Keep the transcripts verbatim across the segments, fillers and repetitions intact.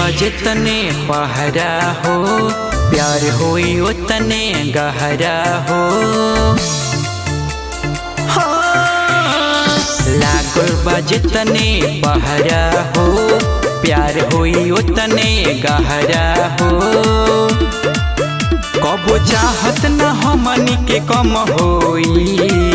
जितने पहरा हो प्यार होई उतने गहरा हो। लागल बा जितने पहरा हो प्यार होई उतने गहरा हो। कबो चाहत न हमनी के कम होई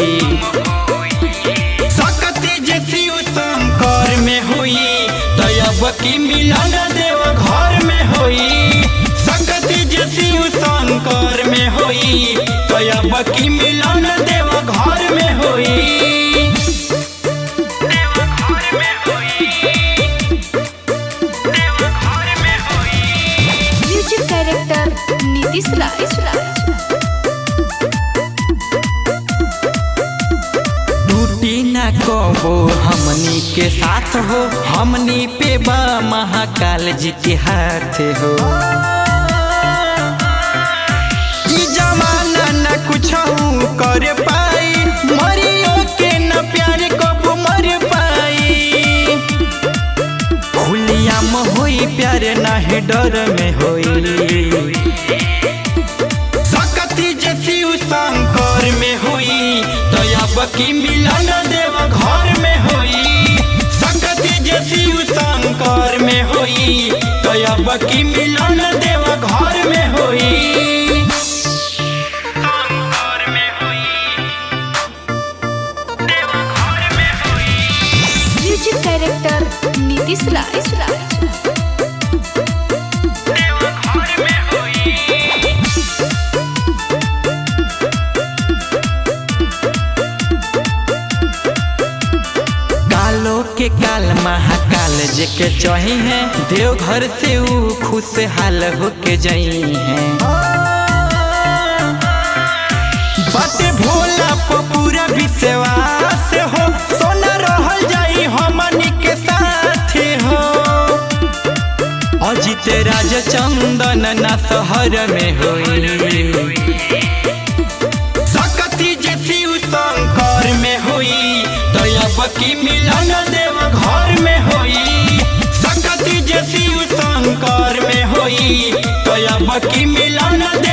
सकती जैसी शंकर में होई तब की मिलन देव घर में होई। सकती जैसी शंकर में होई तब की मिलन देव घर में होई। Music director Nitish Rai. टूटी न कबो हमनी के साथ हो हमनी पे बा महाकाल जी के हाथ हो। ई जमाना न कुछ कर पाई मरियो के न प्यार कबो मर पाई। खुलियाम होई प्यार नाही डर में होई सकती जैसी शंकर में होई तब की मिलन देव घर में होई। सकती जैसी शंकर में होई तब की मिलन देव घर में होई। Music director Nitish Rai. के काल महाकाल जी के चाही है देवघर से ऊ खुशहाल होके जाई है। बाटे भोला पर पूरा विश्वास हो सोना रहल जाई हमनी के साथ हो। अजित राज चंदन ना शहर में होई सकती जैसी शंकर में होई तब की मिलन देव घर में होई। सकती जैसी शंकर में होई तब की मिलन